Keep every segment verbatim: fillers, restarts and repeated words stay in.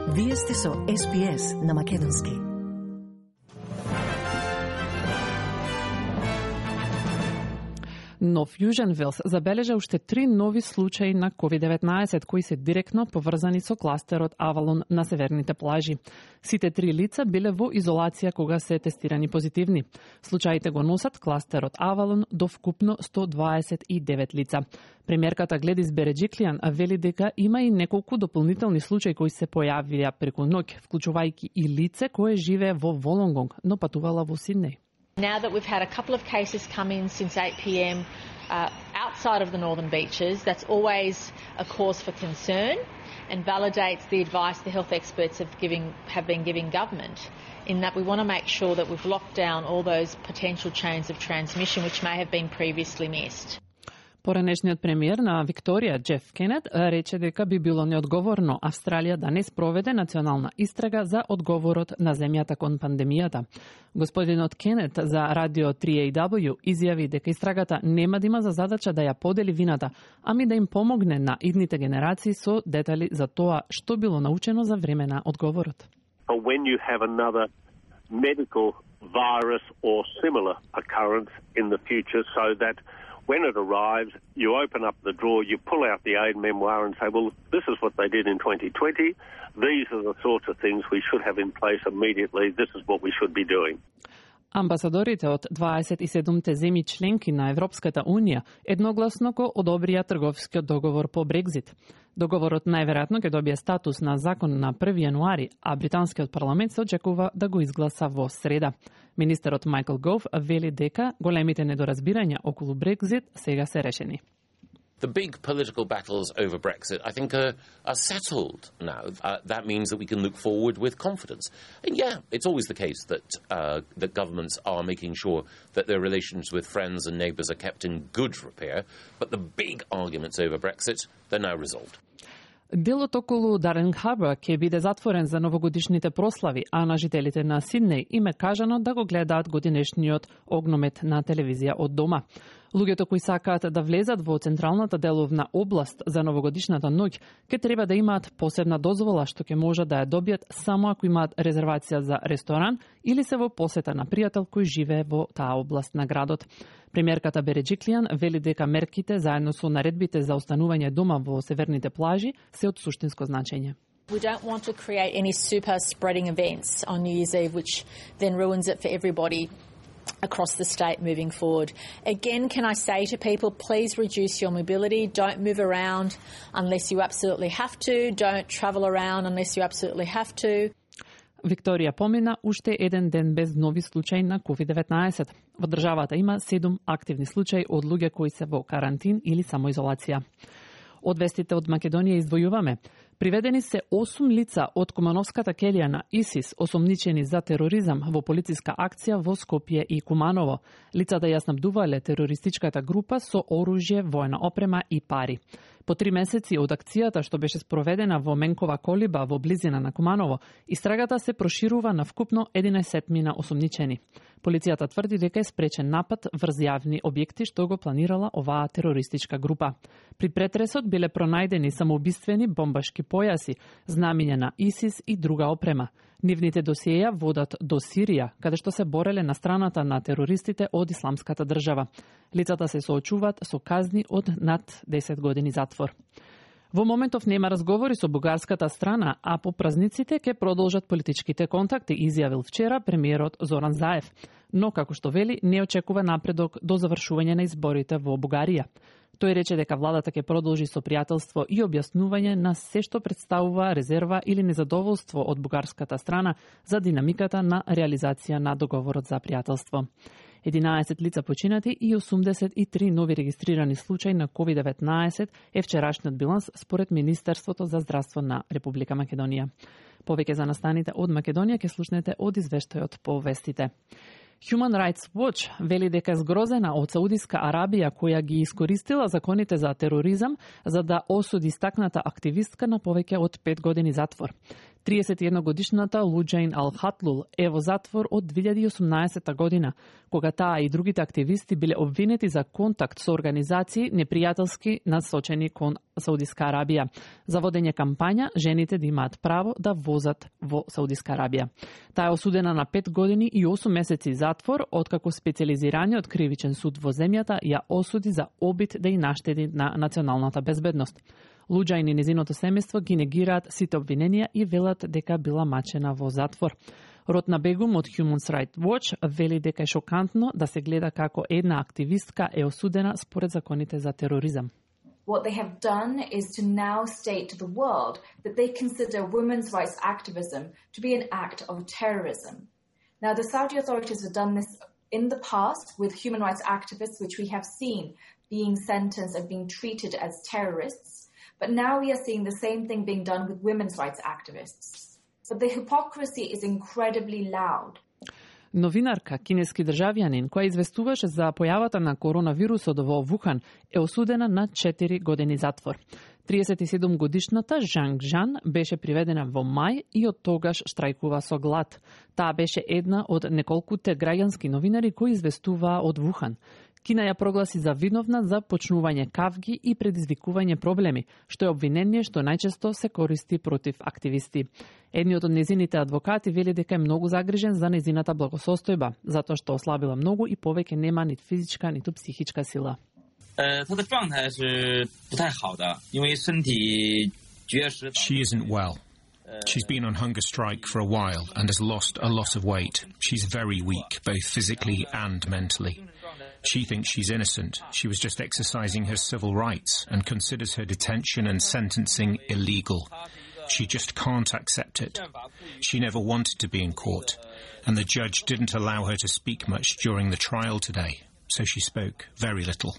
Вие сте со Ес Би Ес на Македонски. Но Южен Велс забележа уште три нови случаи на ковид деветнаесет кои се директно поврзани со кластерот Авалон на северните плажи. Сите три лица биле во изолација кога се тестирани позитивни. Случаите го носат кластерот Авалон до вкупно сто дваесет и девет лица. Премиерката Гледис Береджиклијан вели дека има и неколку дополнителни случаи кои се појавија преку ноќ, вклучувајќи и лице кое живее во Волонгонг, но патувала во Сиднеј. Now that we've had a couple of cases come in since eight p m uh, outside of the northern beaches, that's always a cause for concern and validates the advice the health experts have, giving, have been giving government, in that we want to make sure that we've locked down all those potential chains of transmission which may have been previously missed. Поранешниот премиер на Викторија, Джеф Кенет, рече дека би било неодговорно Австралија да не спроведе национална истрага за одговорот на земјата кон пандемијата. Господинот Кенет за радио три ей дабл ю изјави дека истрагата нема да има за задача да ја подели вината, ами да им помогне на идните генерации со детали за тоа што било научено за време на одговорот. When you have another medical virus or similar occurrence in the future, so that when it arrives, you open up the drawer, you pull out the aid memoir and say, well, this is what they did in twenty twenty. These are the sorts of things we should have in place immediately. This is what we should be doing. Амбасадорите од дваесет и седумте земји членки на Европската Унија едногласно го одобрија трговскиот договор по Брекзит. Договорот најверојатно ќе добие статус на закон на први јануари, а британскиот парламент се очекува да го изгласа во среда. Министерот Майкл Гов вели дека големите недоразбирања околу Брекзит сега се решени. The big political battles over Brexit, I think, are, are settled now. Uh, that means that we can look forward with confidence. And yeah, it's always the case that, uh, that governments are making sure that their relations with friends and neighbours are kept in good repair. But the big arguments over Brexit, they're now resolved. Делот околу Даринг Харбор ќе биде затворен за новогодишните прослави, а на жителите на Сиднеј им е кажано да го гледаат годинешниот огномет на телевизија од дома. Луѓето кои сакаат да влезат во централната деловна област за новогодишната ноќ ќе треба да имаат посебна дозвола што ќе можат да ја добијат само ако имаат резервација за ресторан или се во посета на пријател кој живее во таа област на градот. Премиерката Береджиклијан вели дека мерките заедно со наредбите за останување дома во северните плажи се од суштинско значење. We don't want to create any super spreading events on New Year's Eve which then ruins it for everybody across the state moving forward. Again, can I say to people, please reduce your mobility. Don't move around unless you absolutely have to. Don't travel around unless you absolutely have to. Викторија помина уште еден ден без нови случаи на ковид деветнаесет. Во државата има седум активни случаи од луѓе кои се во карантин или самоизолација. Од вестите од Македонија издвојуваме. Приведени се осум лица од Кумановската келија на ИСИС, осомничени за тероризам во полициска акција во Скопје и Куманово. Лицата ја снабдувале терористичката група со оружје, војна опрема и пари. По три месеци од акцијата што беше спроведена во Менкова колиба во близина на Куманово, истрагата се проширува на вкупно единаесетмина осомничени. Полицијата тврди дека е спречен напад врз јавни објекти што го планирала оваа терористичка група. При претресот биле пронајдени самоубиствени бомбашки појаси, знамиња на ИСИС и друга опрема. Нивните досиеја водат до Сирија, каде што се бореле на страната на терористите од Исламската држава. Лицата се соочуваат со казни од над десет години затвор. Во моментов нема разговори со бугарската страна, а по празниците ќе продолжат политичките контакти, изјавил вчера премиерот Зоран Заев. Но, како што вели, не очекува напредок до завршување на изборите во Бугарија. Тој рече дека владата ќе продолжи со пријателство и објаснување на се што представува резерва или незадоволство од бугарската страна за динамиката на реализација на договорот за пријателство. единаесет лица починати и осумдесет и три нови регистрирани случаи на ковид деветнаесет е вчерашниот биланс според Министерството за здравство на Република Македонија. Повеќе за настаните од Македонија ќе слушнете од извештајот по вестите. Human Rights Watch вели дека е згрозена од Саудиска Арабија која ги искористила законите за тероризам за да осуди стакната активистка на повеќе од пет години затвор. триесет и една годишната Луџаин Ал-Хатлул е во затвор од две илјади и осумнаесетта година, кога таа и другите активисти биле обвинети за контакт со организации непријателски насочени кон Саудиска Арабија, за водење кампања жените да имаат право да возат во Саудиска Арабија. Таа е осудена на пет години и осум месеци затвор, откако специјализираниот кривичен суд во земјата ја осуди за обид да и наштеди на националната безбедност. Луџаин и незиното семејство ги негираат сите обвиненија и велат дека била мачена во затвор. Ротна Бегум од Human Rights Watch вели дека е шокантно да се гледа како една активистка е осудена според законите за тероризам. What they have done is to now state to the world that they consider women's rights activism to be an act of terrorism. Now, the Saudi authorities have done this in the past with human rights activists, which we have seen being sentenced and being treated as terrorists. But now we are seeing the same thing being done with women's rights activists. But the hypocrisy is incredibly loud. Новинарка, кинески државјанин, која известуваше за појавата на коронавирусот во Вухан, е осудена на четири години затвор. триесет и седум годишната Жанг Жан беше приведена во мај и од тогаш штрајкува со глад. Таа беше една од неколкуте граѓански новинари кои известуваа од Вухан. Кина ја прогласи за виновна за почнување кавги и предизвикување проблеми, што е обвинение што најчесто се користи против активисти. Едниот од незините адвокати вели дека е многу загрижен за незината благосостојба, затоа што ослабила многу и повеќе нема нит физичка, ниту психичка сила. 呃，她的状态是不太好的，因为身体绝食。 She isn't well. She's been on hunger strike for a while and has lost a lot of weight. She's very weak, both physically and mentally. She thinks she's innocent. She was just exercising her civil rights and considers her detention and sentencing illegal. She just can't accept it. She never wanted to be in court, and the judge didn't allow her to speak much during the trial today, so she spoke very little.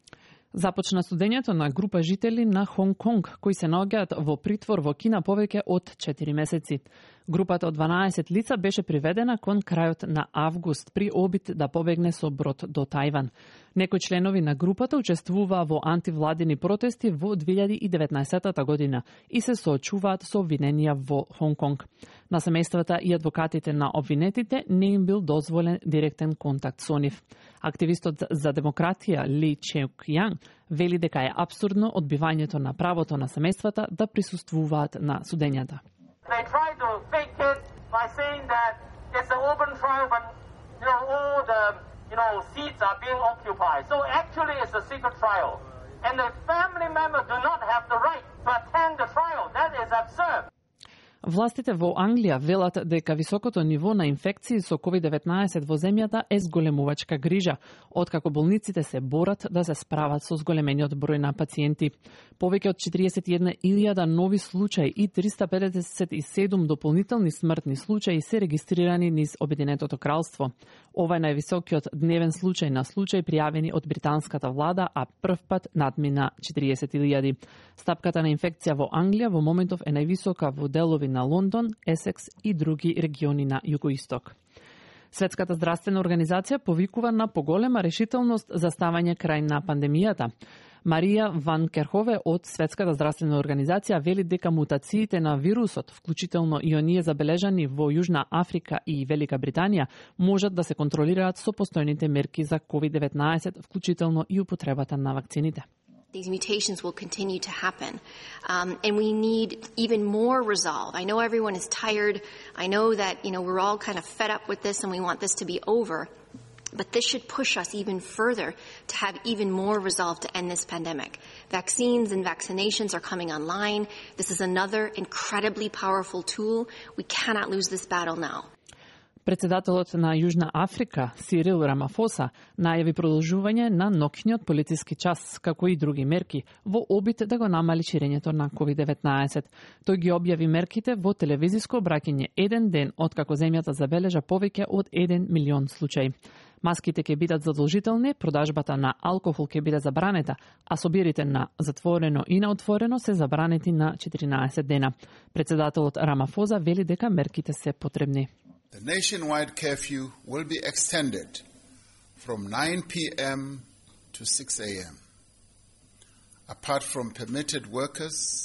Започна судењето на група жители на Хонг Конг, кои се наоѓаат во притвор во Кина повеќе од четири месеци. Групата од дванаесет лица беше приведена кон крајот на август при обид да побегне со брод до Тајван. Некои членови на групата учествуваа во антивладини протести во две илјади и деветнаесетта година и се соочуваат со обвиненија во Хонг Конг. На семејствата и адвокатите на обвинетите не им бил дозволен директен контакт со нив. Активистот за демократија Ли Чеук Јанг вели дека е абсурдно одбивањето на правото на семејствата да присуствуваат на судењата. They try to fake it by saying that it's an open trial, but you know all the you know seats are being occupied. So actually, it's a secret trial, and the family members do not have the right to attend the trial. That is absurd. Властите во Англија велат дека високото ниво на инфекции со ковид деветнаесет во земјата е зголемувачка грижа, откако болниците се борат да се справат со зголемениот број на пациенти. Повеќе од четириесет и една илјада нови случаи и триста педесет и седум дополнителни смртни случаи се регистрирани низ Обединетото кралство. Ова е највисокиот дневен случај на случаи пријавени од британската влада, а прв пат надмина четириесет илјади. Стапката на инфекција во Англија во моментов е највисока во делови на Лондон, Есекс и други региони на југоисток. Светската здравствена организација повикува на поголема решителност за ставање крај на пандемијата. Марија Ван Керхове од Светската здравствена организација вели дека мутациите на вирусот, вклучително и оние забележани во Јужна Африка и Велика Британија, можат да се контролираат со постојните мерки за ковид деветнаесет, вклучително и употребата на вакцините. These mutations will continue to happen, um, and we need even more resolve. I know everyone is tired. I know that, you know, we're all kind of fed up with this and we want this to be over. But this should push us even further to have even more resolve to end this pandemic. Vaccines and vaccinations are coming online. This is another incredibly powerful tool. We cannot lose this battle now. Председателот на Јужна Африка, Сирил Рамафоса, најави продолжување на ноќниот полициски час, како и други мерки, во обид да го намали ширењето на ковид деветнаесет. Тој ги објави мерките во телевизиско обраќање еден ден откако земјата забележа повеќе од еден милион случаи. Маските ќе бидат задолжителни, продажбата на алкохол ќе биде забранета, а собирите на затворено и на отворено се забранети на четиринаесет дена. Председателот Рамафоза вели дека мерките се потребни. The nationwide curfew will be extended from nine p.m. to six a.m. Apart from permitted workers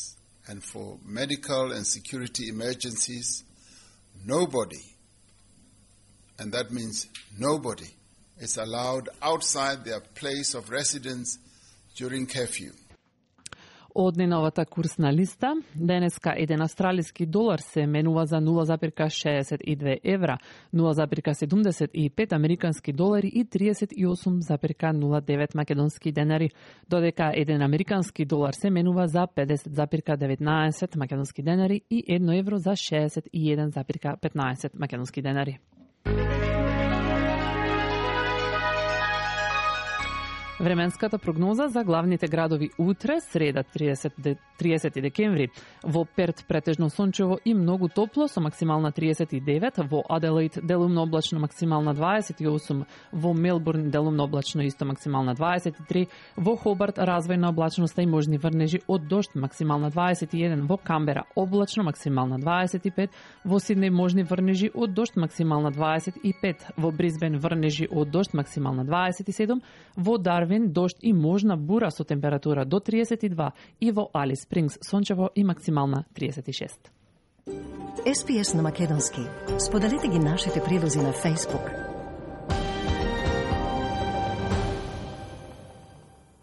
and for medical and security emergencies, nobody, and that means nobody, is allowed outside their place of residence during curfew. Од неновата курсна листа, денеска еден австралиски долар се менува за нула запирка шеесет и две евра, нула запирка седумдесет и пет американски долари и тридесет и осум запирка нула девет македонски денари, додека еден американски долар се менува за педесет запирка деветнаесет македонски денари и едно евро за шеесет и еден запирка петнаесет македонски денари. Временската прогноза за главните градови утре, среда триесети декември. Во Перт претежно сончево и многу топло со максимална тридесет и девет, во Аделаид делумно облачно максимална дваесет и осум, во Мелбурн делумно облачно исто максимална дваесет и три, во Хобарт развојна облачноста и можни врнежи од дожд максимална дваесет и еден, во Камбера облачно максимална дваесет и пет, во Сиднеј можни врнежи од дожд максимална дваесет и пет, во Брисбен врнежи од дожд максимална дваесет и седум, во Дарвин дожд и можна бура со температура до тридесет и два и во Алис Спрингс сончево и максимална тридесет и шест. Ес Би Ес на македонски. Споделете ги нашите прилози на Facebook.